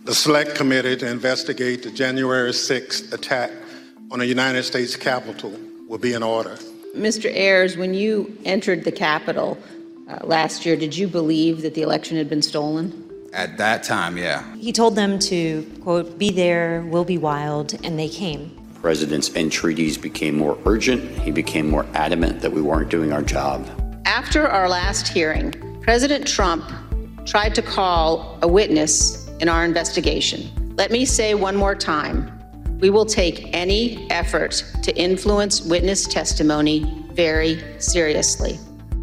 The Select Committee to investigate the January 6th attack on the United States Capitol will be in order. Mr. Ayers, when you entered the Capitol last year, did you believe that the election had been stolen? At that time, yeah. He told them to, quote, be there, we'll be wild, and they came. The president's entreaties became more urgent. He became more adamant that we weren't doing our job. After our last hearing, President Trump tried to call a witness in our investigation. Let me say one more time, we will take any effort to influence witness testimony very seriously.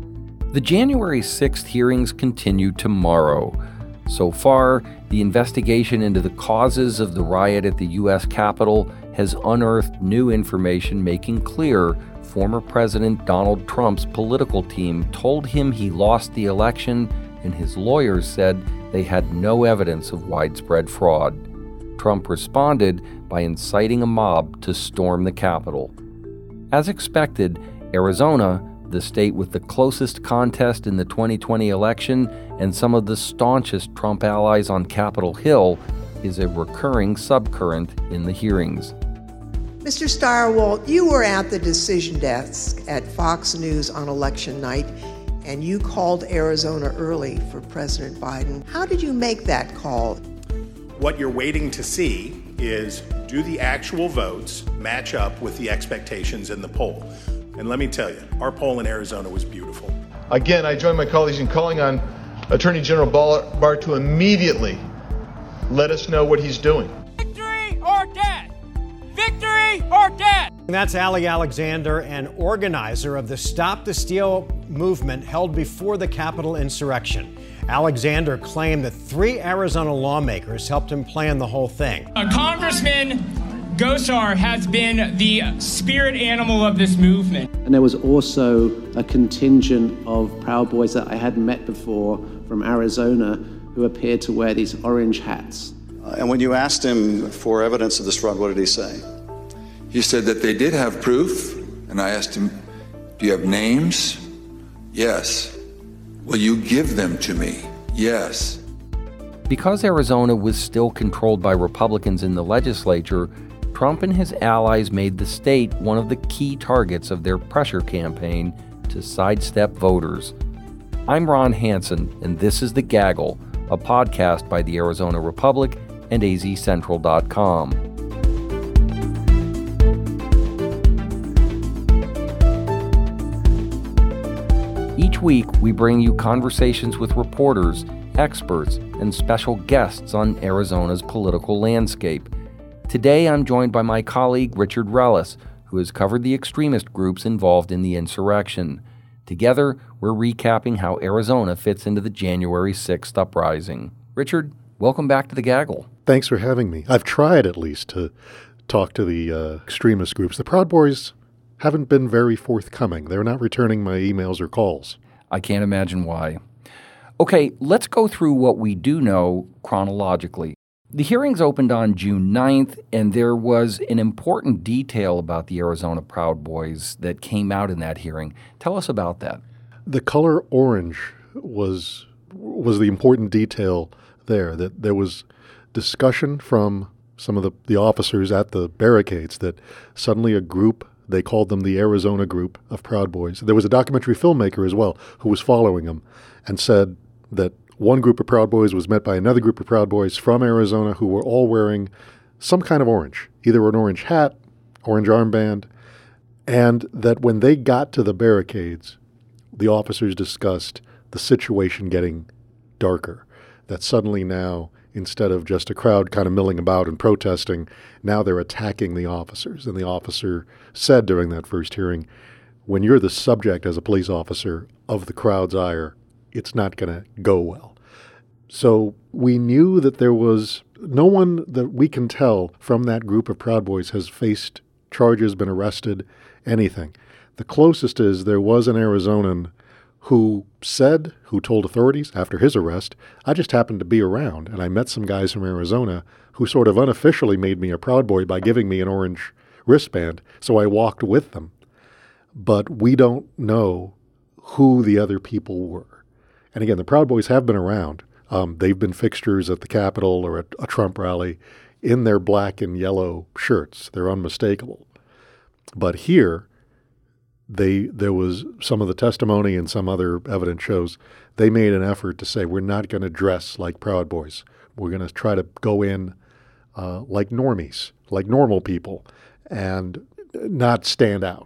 The January 6th hearings continue tomorrow. So far, the investigation into the causes of the riot at the U.S. Capitol has unearthed new information making clear former President Donald Trump's political team told him he lost the election, and his lawyers said they had no evidence of widespread fraud. Trump responded by inciting a mob to storm the Capitol. As expected, Arizona, the state with the closest contest in the 2020 election and some of the staunchest Trump allies on Capitol Hill, is a recurring subcurrent in the hearings. Mr. Stirewalt, you were at the decision desk at Fox News on election night, and you called Arizona early for President Biden. How did you make that call? What you're waiting to see is, do the actual votes match up with the expectations in the poll? And let me tell you, our poll in Arizona was beautiful. Again, I join my colleagues in calling on Attorney General Barr to immediately let us know what he's doing. Victory or death! Victory or death! That's Ali Alexander, an organizer of the Stop the Steal movement held before the Capitol insurrection. Alexander claimed that 3 Arizona lawmakers helped him plan the whole thing. Congressman Gosar has been the spirit animal of this movement. And there was also a contingent of Proud Boys that I hadn't met before from Arizona who appeared to wear these orange hats. And when you asked him for evidence of this fraud, what did he say? He said that they did have proof, and I asked him, do you have names? Yes. Will you give them to me? Yes. Because Arizona was still controlled by Republicans in the legislature, Trump and his allies made the state one of the key targets of their pressure campaign to sidestep voters. I'm Ron Hansen, and this is The Gaggle, a podcast by the Arizona Republic and azcentral.com. Each week, we bring you conversations with reporters, experts, and special guests on Arizona's political landscape. Today, I'm joined by my colleague, Richard Rellis, who has covered the extremist groups involved in the insurrection. Together, we're recapping how Arizona fits into the January 6th uprising. Richard, welcome back to The Gaggle. Thanks for having me. I've tried at least to talk to the extremist groups. The Proud Boys haven't been very forthcoming. They're not returning my emails or calls. I can't imagine why. Okay, let's go through what we do know chronologically. The hearings opened on June 9th, and there was an important detail about the Arizona Proud Boys that came out in that hearing. Tell us about that. The color orange was the important detail there, that there was discussion from some of the officers at the barricades that suddenly a group, they called them the Arizona Group of Proud Boys. There was a documentary filmmaker as well who was following them and said that one group of Proud Boys was met by another group of Proud Boys from Arizona who were all wearing some kind of orange, either an orange hat, orange armband, and that when they got to the barricades, the officers discussed the situation getting darker, that suddenly now, instead of just a crowd kind of milling about and protesting, now they're attacking the officers. And the officer said during that first hearing, when you're the subject as a police officer of the crowd's ire, it's not going to go well. So we knew that there was no one that we can tell from that group of Proud Boys has faced charges, been arrested, anything. The closest is there was an Arizonan who told authorities after his arrest, I just happened to be around and I met some guys from Arizona who sort of unofficially made me a Proud Boy by giving me an orange wristband, so I walked with them. But we don't know who the other people were. And again, the Proud Boys have been around. They've been fixtures at the Capitol or at a Trump rally in their black and yellow shirts. They're unmistakable. But here, there was some of the testimony and some other evidence shows they made an effort to say, we're not going to dress like Proud Boys. We're going to try to go in like normies, like normal people, and not stand out.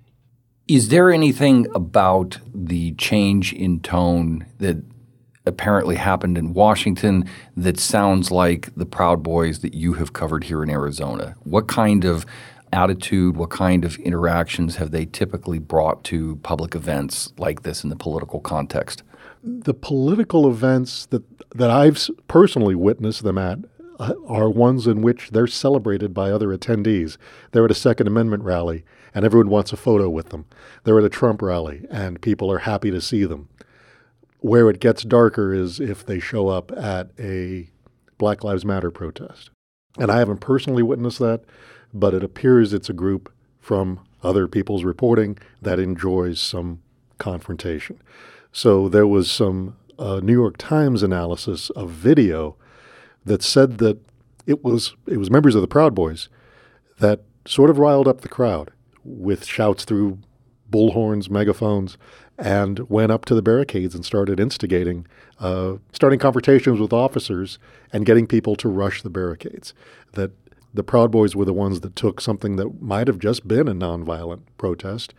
Is there anything about the change in tone that apparently happened in Washington that sounds like the Proud Boys that you have covered here in Arizona? What kind of attitude, what kind of interactions have they typically brought to public events like this in the political context? The political events that I've personally witnessed them at are ones in which they're celebrated by other attendees. They're at a Second Amendment rally, and everyone wants a photo with them. They're at a Trump rally, and people are happy to see them. Where it gets darker is if they show up at a Black Lives Matter protest. And I haven't personally witnessed that, but it appears it's a group from other people's reporting that enjoys some confrontation. So there was some New York Times analysis of video that said that it was members of the Proud Boys that sort of riled up the crowd with shouts through bullhorns, megaphones, and went up to the barricades and started instigating, starting confrontations with officers and getting people to rush the barricades. That the Proud Boys were the ones that took something that might have just been a nonviolent protest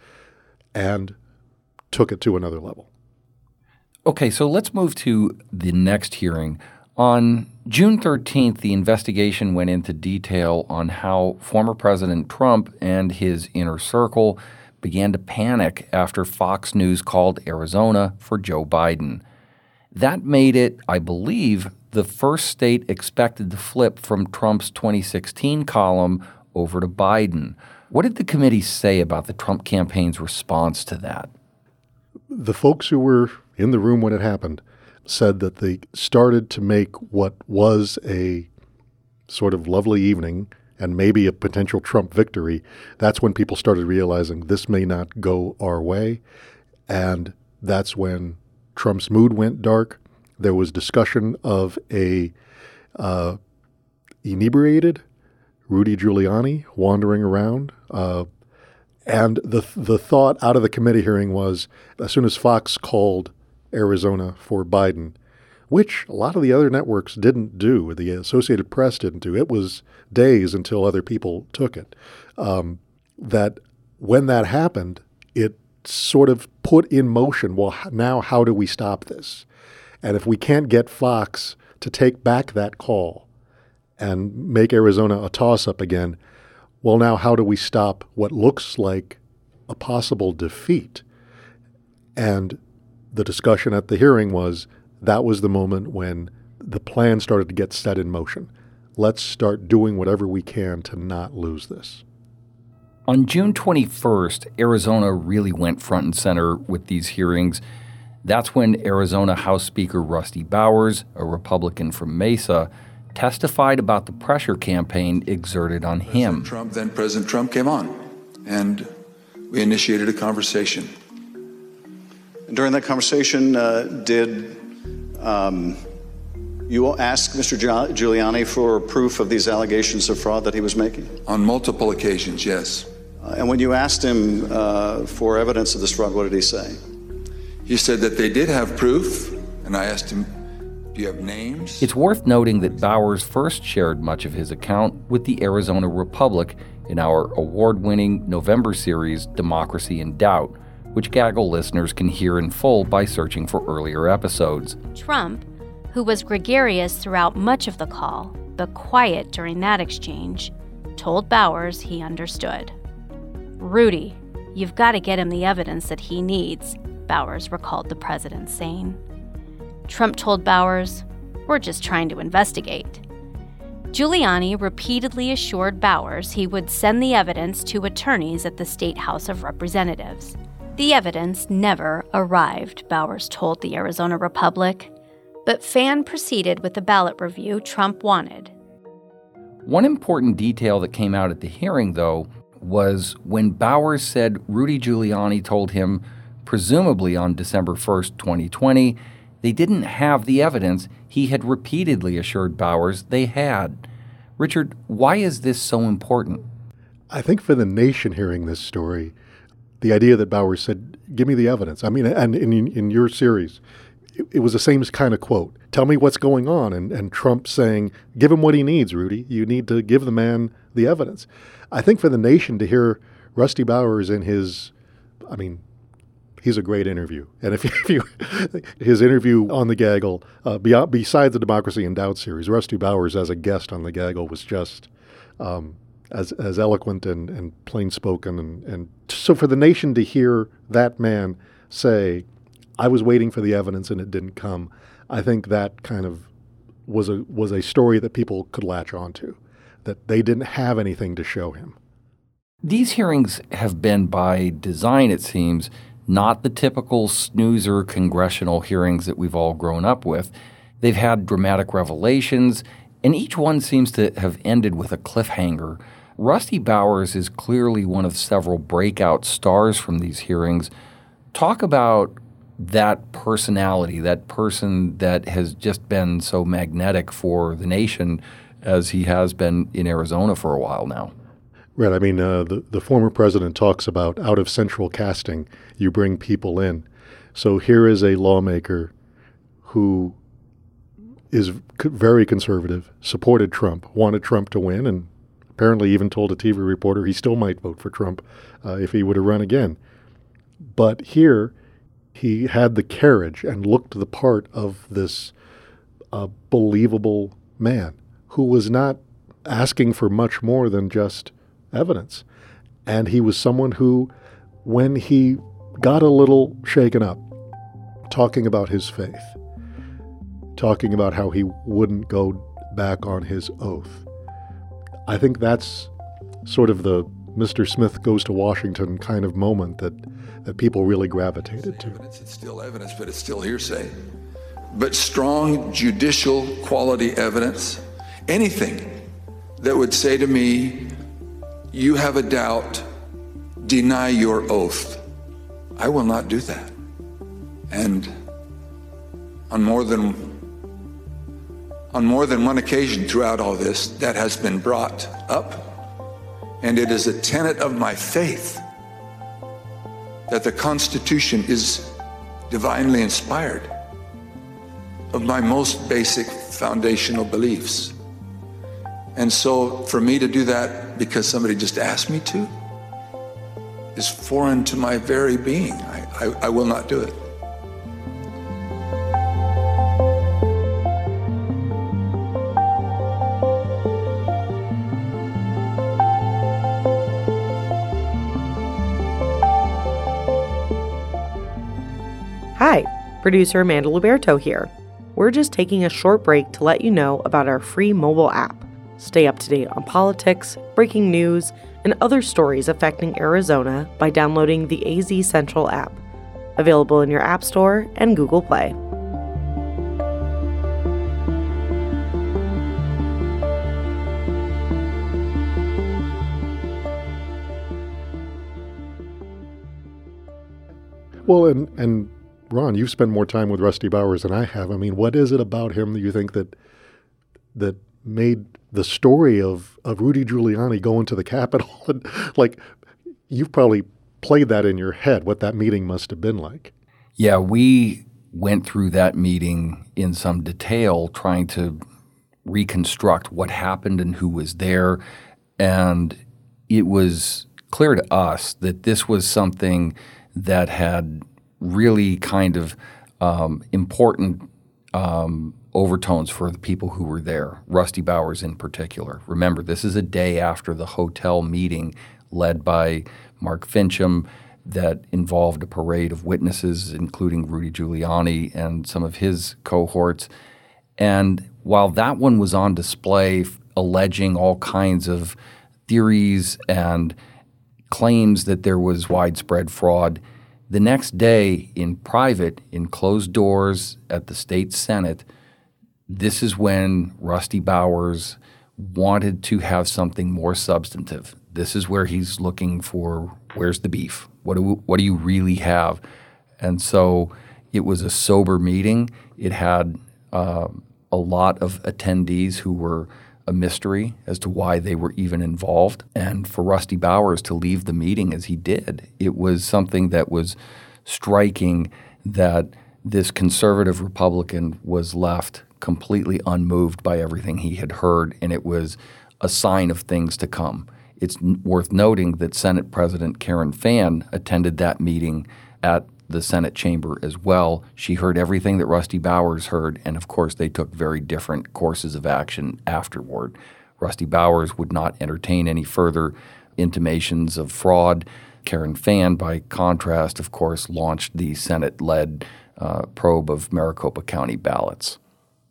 and took it to another level. Okay, so let's move to the next hearing. On June 13th, the investigation went into detail on how former President Trump and his inner circle began to panic after Fox News called Arizona for Joe Biden. That made it, I believe, the first state expected to flip from Trump's 2016 column over to Biden. What did the committee say about the Trump campaign's response to that? The folks who were in the room when it happened said that they started to make what was a sort of lovely evening and maybe a potential Trump victory. That's when people started realizing this may not go our way. And that's when Trump's mood went dark. There was discussion of a inebriated Rudy Giuliani wandering around. And the thought out of the committee hearing was, as soon as Fox called Arizona for Biden, which a lot of the other networks didn't do, the Associated Press didn't do. It was days until other people took it. That when that happened, it sort of put in motion, well, now how do we stop this? And if we can't get Fox to take back that call and make Arizona a toss-up again, well, now how do we stop what looks like a possible defeat? And the discussion at the hearing was that was the moment when the plan started to get set in motion. Let's start doing whatever we can to not lose this. On June 21st, Arizona really went front and center with these hearings. That's when Arizona House Speaker Rusty Bowers, a Republican from Mesa, testified about the pressure campaign exerted on him. Then President Trump came on, and we initiated a conversation. During that conversation, did you ask Mr. Giuliani for proof of these allegations of fraud that he was making? On multiple occasions, yes. And when you asked him for evidence of this fraud, what did he say? He said that they did have proof, and I asked him, do you have names? It's worth noting that Bowers first shared much of his account with the Arizona Republic in our award-winning November series, Democracy in Doubt, which Gaggle listeners can hear in full by searching for earlier episodes. Trump, who was gregarious throughout much of the call, but quiet during that exchange, told Bowers he understood. "Rudy, you've got to get him the evidence that he needs," Bowers recalled the president saying. Trump told Bowers, "We're just trying to investigate." Giuliani repeatedly assured Bowers he would send the evidence to attorneys at the State House of Representatives. The evidence never arrived, Bowers told the Arizona Republic, but Fan proceeded with the ballot review Trump wanted. One important detail that came out at the hearing, though, was when Bowers said Rudy Giuliani told him, presumably on December 1st, 2020, They didn't have the evidence he had repeatedly assured Bowers they had. Richard, why is this so important? I think for the nation hearing this story, the idea that Bowers said, give me the evidence. I mean, and in your series, it was the same kind of quote. Tell me what's going on. And Trump saying, give him what he needs, Rudy. You need to give the man the evidence. I think for the nation to hear Rusty Bowers in his, he's a great interview. And if you his interview on The Gaggle, besides the Democracy in Doubt series, Rusty Bowers as a guest on The Gaggle was just as eloquent and plain-spoken. And so for the nation to hear that man say, I was waiting for the evidence and it didn't come, I think that kind of was a story that people could latch onto, that they didn't have anything to show him. These hearings have been, by design, it seems, not the typical snoozer congressional hearings that we've all grown up with. They've had dramatic revelations, and each one seems to have ended with a cliffhanger. Rusty Bowers is clearly one of several breakout stars from these hearings. Talk about that personality, that person that has just been so magnetic for the nation as he has been in Arizona for a while now. Right. I mean, the former president talks about out of central casting, you bring people in. So here is a lawmaker who is very conservative, supported Trump, wanted Trump to win, and apparently even told a TV reporter he still might vote for Trump if he were to run again. But here he had the carriage and looked the part of this believable man who was not asking for much more than just evidence. And he was someone who, when he got a little shaken up, talking about his faith, talking about how he wouldn't go back on his oath, I think that's sort of the Mr. Smith goes to Washington kind of moment that people really gravitated to. It's still evidence, but it's still hearsay. But strong judicial quality evidence, anything that would say to me, you have a doubt, deny your oath. I will not do that. And on more than one occasion throughout all this, that has been brought up. And it is a tenet of my faith that the Constitution is divinely inspired, of my most basic foundational beliefs. And so for me to do that because somebody just asked me to is foreign to my very being. I will not do it. Hi, producer Amanda Luberto here. We're just taking a short break to let you know about our free mobile app. Stay up to date on politics, breaking news, and other stories affecting Arizona by downloading the AZ Central app. Available in your App Store and Google Play. Well, and Ron, you've spent more time with Rusty Bowers than I have. I mean, what is it about him that you think that made the story of Rudy Giuliani going to the Capitol? Like, you've probably played that in your head, what that meeting must have been like. Yeah, we went through that meeting in some detail, trying to reconstruct what happened and who was there. And it was clear to us that this was something that had really kind of important overtones for the people who were there, Rusty Bowers in particular. Remember, this is a day after the hotel meeting led by Mark Fincham that involved a parade of witnesses, including Rudy Giuliani and some of his cohorts. And while that one was on display, alleging all kinds of theories and claims that there was widespread fraud, the next day in private, in closed doors at the state Senate, this is when Rusty Bowers wanted to have something more substantive. This is where he's looking for, where's the beef? What do you really have? And so It was a sober meeting. It had a lot of attendees who were a mystery as to why they were even involved. And for Rusty Bowers to leave the meeting as he did, it was something that was striking, that this conservative Republican was left completely unmoved by everything he had heard, and it was a sign of things to come. It's worth noting that Senate President Karen Fann attended that meeting at the Senate chamber as well. She heard everything that Rusty Bowers heard, and of course they took very different courses of action afterward. Rusty Bowers would not entertain any further intimations of fraud. Karen Fann, by contrast, of course, launched the Senate-led probe of Maricopa County ballots.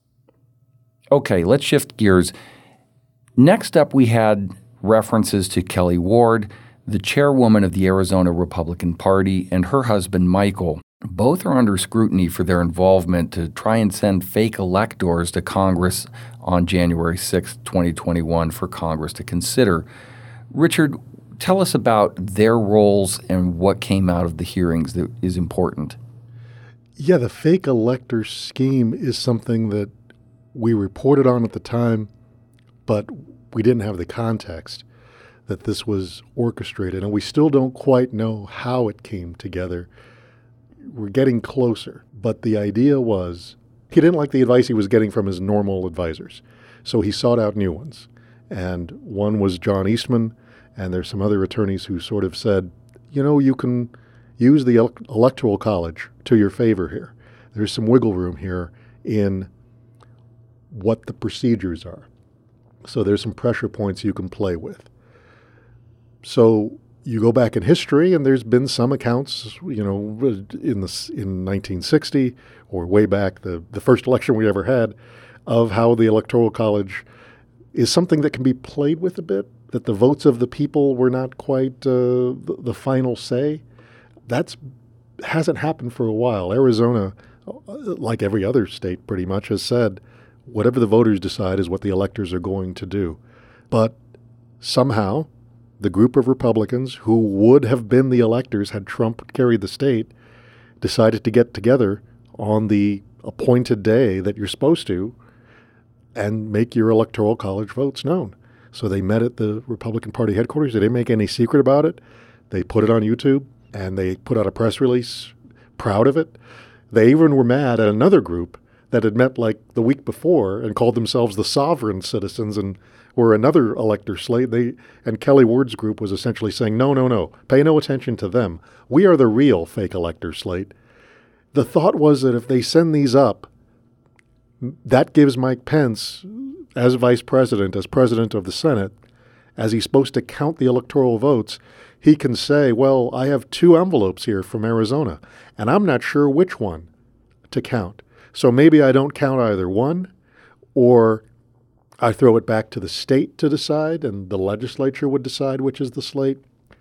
Okay, let's shift gears. Next up, we had references to Kelly Ward, the chairwoman of the Arizona Republican Party, and her husband, Michael. Both are under scrutiny for their involvement to try and send fake electors to Congress on January 6, 2021 for Congress to consider. Richard, tell us about their roles and what came out of the hearings that is important. Yeah, the fake elector scheme is something that we reported on at the time, but we didn't have the context that this was orchestrated, and we still don't quite know how it came together. We're getting closer, but the idea was he didn't like the advice he was getting from his normal advisors, so he sought out new ones. And one was John Eastman, and there's some other attorneys who sort of said, you know, you can use the Electoral College to your favor here. There's some wiggle room here in what the procedures are. So there's some pressure points you can play with. So you go back in history, and there's been some accounts, you know, in 1960 or way back, the first election we ever had, of how the Electoral College is something that can be played with a bit, that the votes of the people were not quite the final say. That hasn't happened for a while. Arizona, like every other state pretty much, has said whatever the voters decide is what the electors are going to do. But somehow the group of Republicans who would have been the electors had Trump carried the state decided to get together on the appointed day that you're supposed to and make your Electoral College votes known. So they met at the Republican Party headquarters. They didn't make any secret about it. They put it on YouTube, and they put out a press release proud of it. They even were mad at another group that had met like the week before and called themselves the Sovereign Citizens and were another elector slate. And Kelly Ward's group was essentially saying, no, pay no attention to them. We are the real fake elector slate. The thought was that if they send these up, that gives Mike Pence, as vice president, as president of the Senate, as he's supposed to count the electoral votes, he can say, well, I have 2 envelopes here from Arizona, and I'm not sure which one to count. So maybe I don't count either one, or I throw it back to the state to decide, and the legislature would decide which is the slate.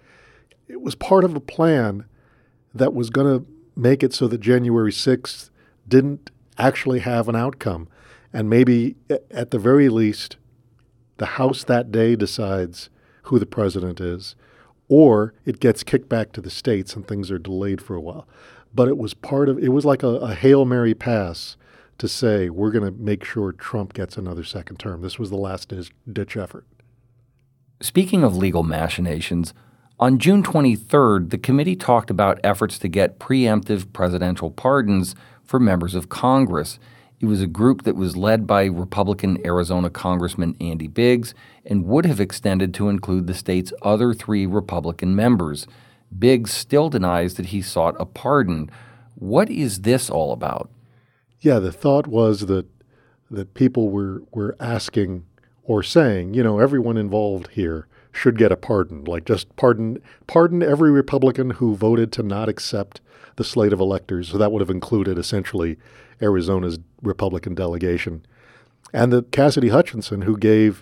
It was part of a plan that was going to make it so that January 6th didn't actually have an outcome. And maybe, at the very least, the House that day decides who the president is, or it gets kicked back to the states and things are delayed for a while. But it was like a Hail Mary pass to say, we're going to make sure Trump gets another second term. This was the last ditch effort. Speaking of legal machinations, on June 23rd, the committee talked about efforts to get preemptive presidential pardons for members of Congress. It was a group that was led by Republican Arizona Congressman Andy Biggs and would have extended to include the state's other 3 Republican members. Biggs still denies that he sought a pardon. What is this all about? Yeah, the thought was that people were asking or saying, you know, everyone involved here should get a pardon. Like, just pardon every Republican who voted to not accept the slate of electors. So that would have included essentially Arizona's Republican delegation. And that Cassidy Hutchinson, who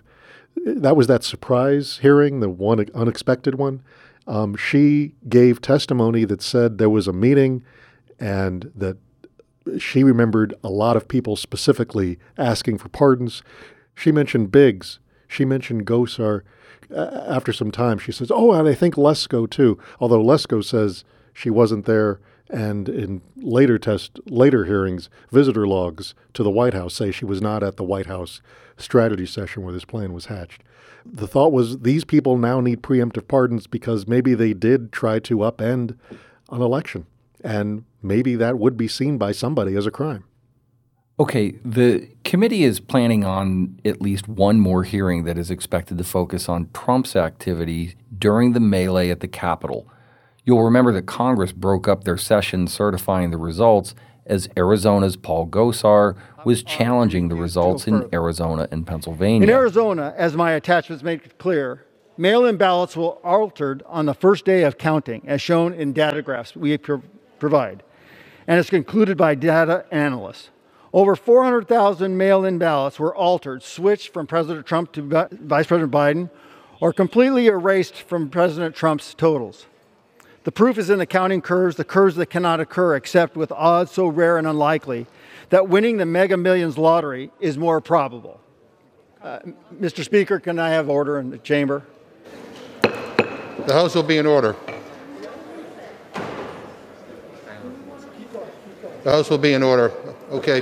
that was that surprise hearing, the one unexpected one, she gave testimony that said there was a meeting and that she remembered a lot of people specifically asking for pardons. She mentioned Biggs. She mentioned Gosar. After some time, she says, oh, and I think Lesko too, although Lesko says she wasn't there And in later hearings, visitor logs to the White House say she was not at the White House strategy session where this plan was hatched. The thought was these people now need preemptive pardons because maybe they did try to upend an election, and maybe that would be seen by somebody as a crime. Okay, the committee is planning on at least one more hearing that is expected to focus on Trump's activity during the melee at the Capitol. You'll remember that Congress broke up their session certifying the results as Arizona's Paul Gosar was challenging the results in Arizona and Pennsylvania. In Arizona, as my attachments make clear, mail-in ballots were altered on the first day of counting, as shown in data graphs we provide, and is concluded by data analysts. Over 400,000 mail-in ballots were altered, switched from President Trump to Vice President Biden, or completely erased from President Trump's totals. The proof is in the counting curves, the curves that cannot occur except with odds so rare and unlikely that winning the Mega Millions lottery is more probable. Mr. Speaker, can I have order in the chamber? The House will be in order. The House will be in order. Okay.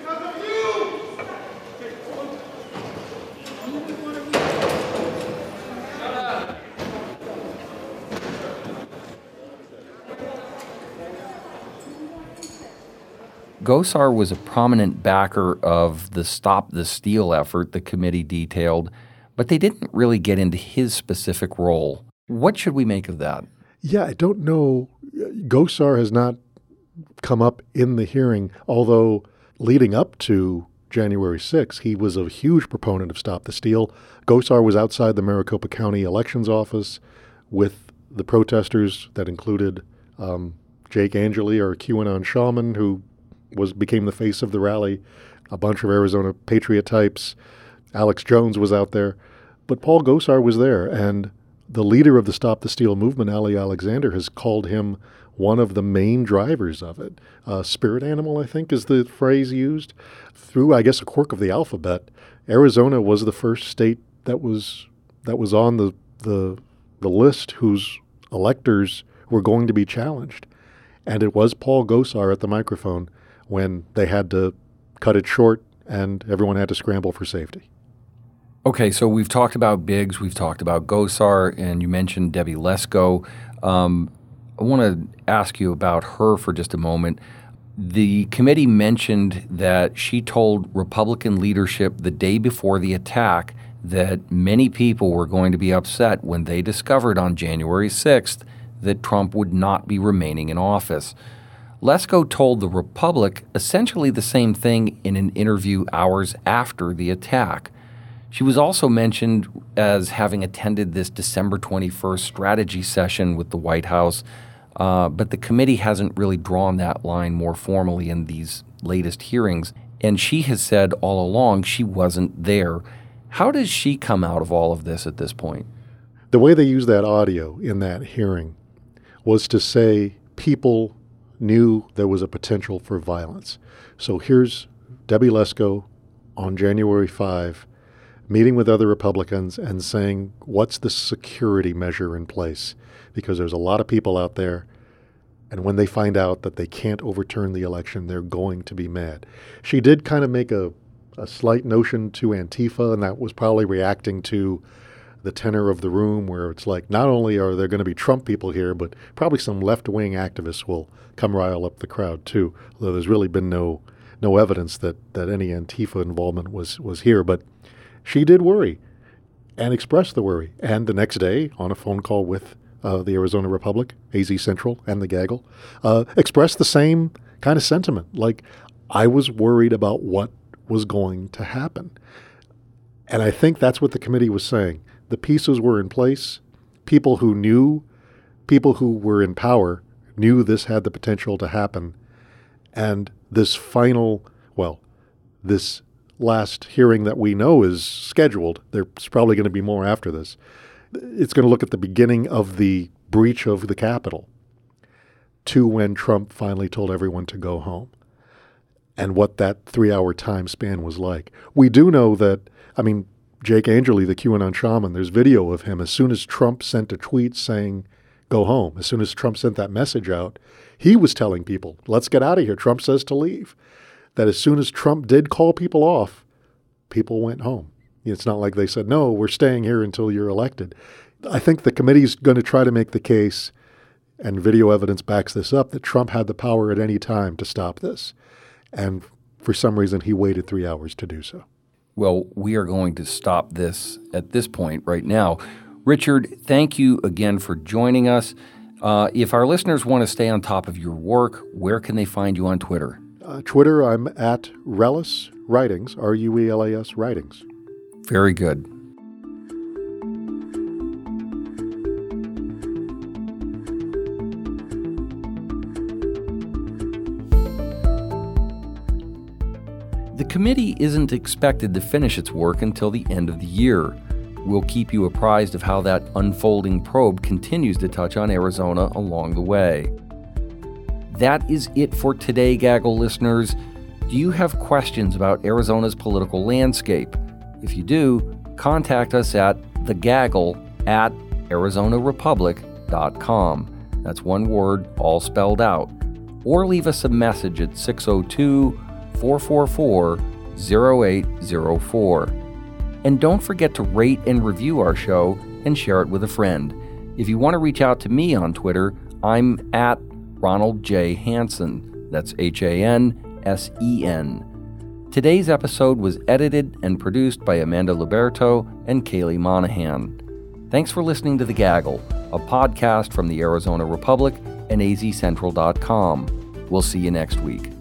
Gosar was a prominent backer of the Stop the Steal effort the committee detailed, but they didn't really get into his specific role. What should we make of that? Yeah, I don't know. Gosar has not come up in the hearing, although leading up to January 6th, he was a huge proponent of Stop the Steal. Gosar was outside the Maricopa County Elections Office with the protesters that included Jake Angeli, our QAnon shaman, who became the face of the rally, a bunch of Arizona patriot types. Alex Jones was out there. But Paul Gosar was there, and the leader of the Stop the Steal movement, Ali Alexander, has called him one of the main drivers of it. Spirit animal, I think, is the phrase used. Through, I guess, a quirk of the alphabet, Arizona was the first state that was on the list whose electors were going to be challenged. And it was Paul Gosar at the microphone when they had to cut it short and everyone had to scramble for safety. Okay, so we've talked about Biggs, we've talked about Gosar, and you mentioned Debbie Lesko. I want to ask you about her for just a moment. The committee mentioned that she told Republican leadership the day before the attack that many people were going to be upset when they discovered on January 6th that Trump would not be remaining in office. Lesko told the Republic essentially the same thing in an interview hours after the attack. She was also mentioned as having attended this December 21st strategy session with the White House, but the committee hasn't really drawn that line more formally in these latest hearings, and she has said all along she wasn't there. How does she come out of all of this at this point? The way they used that audio in that hearing was to say people knew there was a potential for violence. So here's Debbie Lesko on January 5 meeting with other Republicans and saying, what's the security measure in place? Because there's a lot of people out there, and when they find out that they can't overturn the election, they're going to be mad. She did kind of make a slight notion to Antifa, and that was probably reacting to the tenor of the room, where it's like, not only are there going to be Trump people here, but probably some left-wing activists will come rile up the crowd too, although there's really been no evidence that any Antifa involvement was here. But she did worry and expressed the worry. And the next day, on a phone call with the Arizona Republic, AZ Central, and the Gaggle, expressed the same kind of sentiment. Like, I was worried about what was going to happen. And I think that's what the committee was saying. The pieces were in place. People who were in power knew this had the potential to happen. And this this last hearing that we know is scheduled, there's probably going to be more after this. It's going to look at the beginning of the breach of the Capitol to when Trump finally told everyone to go home and what that 3-hour time span was like. We do know that, Jake Angeli, the QAnon shaman, there's video of him as soon as Trump sent a tweet saying, go home. As soon as Trump sent that message out, he was telling people, let's get out of here. Trump says to leave. That as soon as Trump did call people off, people went home. It's not like they said, no, we're staying here until you're elected. I think the committee's going to try to make the case, and video evidence backs this up, that Trump had the power at any time to stop this. And for some reason, he waited 3 hours to do so. Well, we are going to stop this at this point right now. Richard, thank you again for joining us. If our listeners want to stay on top of your work, where can they find you on Twitter? Twitter, I'm at Ruelas Writings, Ruelas Writings. Very good. The committee isn't expected to finish its work until the end of the year. We'll keep you apprised of how that unfolding probe continues to touch on Arizona along the way. That is it for today, Gaggle listeners. Do you have questions about Arizona's political landscape? If you do, contact us at thegaggle@arizonarepublic.com. That's one word, all spelled out. Or leave us a message at 602-444-0804. And don't forget to rate and review our show and share it with a friend. If you want to reach out to me on Twitter, I'm at Ronald J. Hansen. That's Hansen. Today's episode was edited and produced by Amanda Liberto and Kaylee Monahan. Thanks for listening to The Gaggle, a podcast from the Arizona Republic and azcentral.com. We'll see you next week.